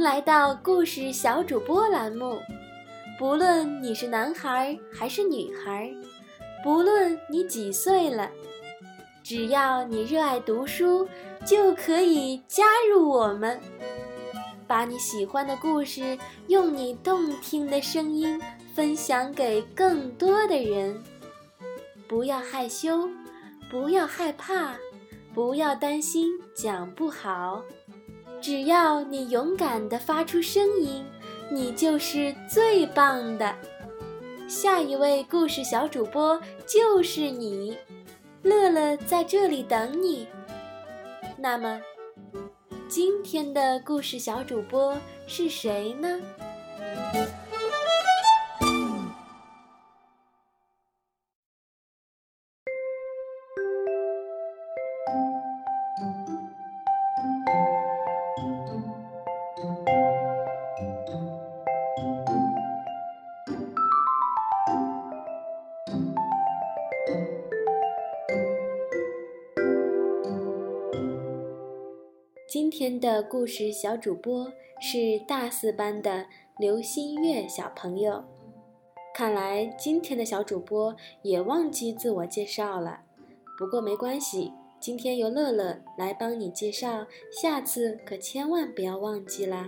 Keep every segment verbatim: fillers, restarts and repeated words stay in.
来到故事小主播栏目，不论你是男孩还是女孩，不论你几岁了，只要你热爱读书，就可以加入我们，把你喜欢的故事用你动听的声音分享给更多的人。不要害羞，不要害怕，不要担心讲不好，只要你勇敢地发出声音，你就是最棒的。下一位故事小主播就是你，乐乐在这里等你。那么，今天的故事小主播是谁呢？今天的故事小主播是大四班的刘新月小朋友。看来今天的小主播也忘记自我介绍了，不过没关系，今天由乐乐来帮你介绍，下次可千万不要忘记啦。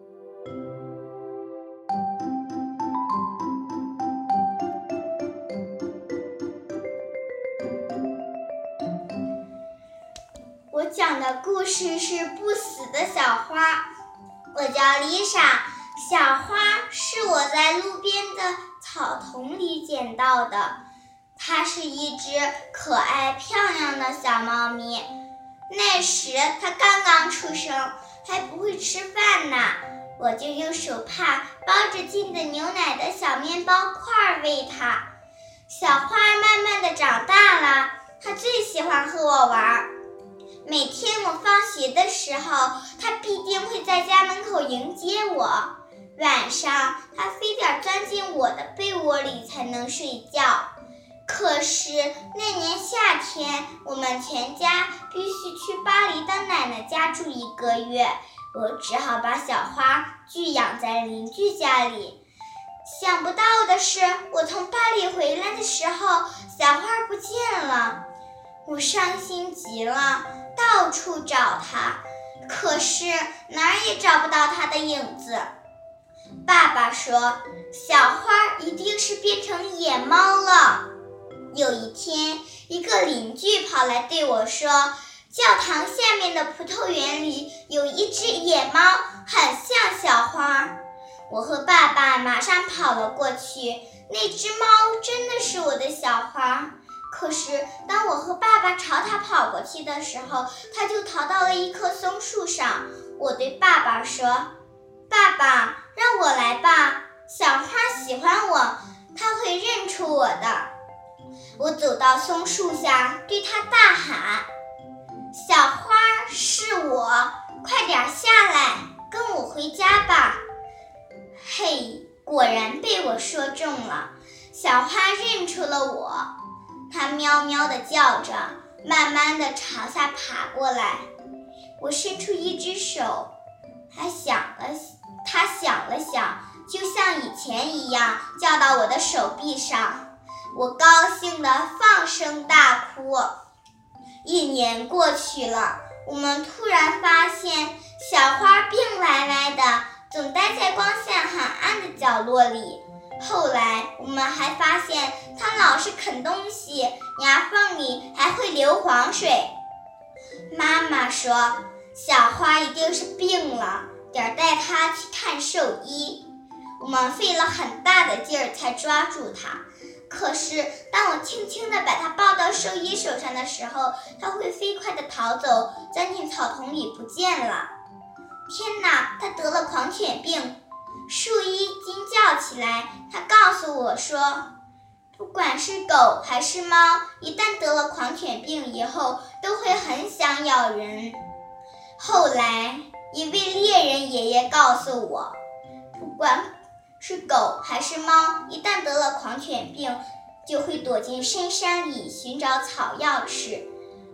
我讲的故事是不死的小花。我叫丽莎，小花是我在路边的草丛里捡到的。它是一只可爱漂亮的小猫咪。那时它刚刚出生，还不会吃饭呢，我就用手帕包着浸的牛奶的小面包块喂它。小花慢慢的长大了，它最喜欢和我玩。每天我放学的时候，它必定会在家门口迎接我。晚上，它非得钻进我的被窝里才能睡觉。可是那年夏天，我们全家必须去巴黎的奶奶家住一个月，我只好把小花寄养在邻居家里。想不到的是，我从巴黎回来的时候，小花不见了。我伤心极了，到处找它，可是哪儿也找不到它的影子。爸爸说，小花一定是变成野猫了。有一天，一个邻居跑来对我说，教堂下面的葡萄园里有一只野猫，很像小花。我和爸爸马上跑了过去，那只猫真的是我的小花。可是当我和爸爸朝它跑过去的时候，它就逃到了一棵松树上。我对爸爸说，爸爸，让我来吧，小花喜欢我，它会认出我的。我走到松树下，对它大喊，小花是我，快点下来，跟我回家吧。嘿，果然被我说中了，小花认出了我。它喵喵地叫着，慢慢地朝下爬过来。我伸出一只手，它想了，它想了想，就像以前一样，叫到我的手臂上。我高兴地放声大哭。一年过去了，我们突然发现小花病歪歪的，总待在光线很暗的角落里。后来我们还发现它老是啃东西，牙缝里还会流黄水。妈妈说，小花一定是病了，得带它去看兽医。我们费了很大的劲儿才抓住它，可是当我轻轻地把它抱到兽医手上的时候，它会飞快地逃走，钻进草丛里不见了。天哪，它得了狂犬病！兽医惊叫起来，他告诉我说，不管是狗还是猫，一旦得了狂犬病以后，都会很想咬人。后来，一位猎人爷爷告诉我，不管是狗还是猫，一旦得了狂犬病，就会躲进深山里寻找草药吃。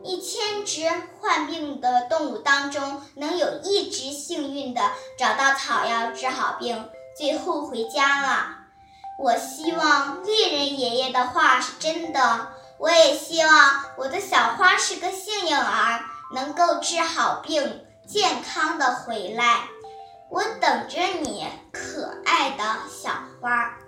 一千只患病的动物当中，能有一只幸运的找到草药治好病，最后回家了。我希望猎人爷爷的话是真的，我也希望我的小花是个幸运儿，能够治好病，健康的回来。我等着你，可爱的小花。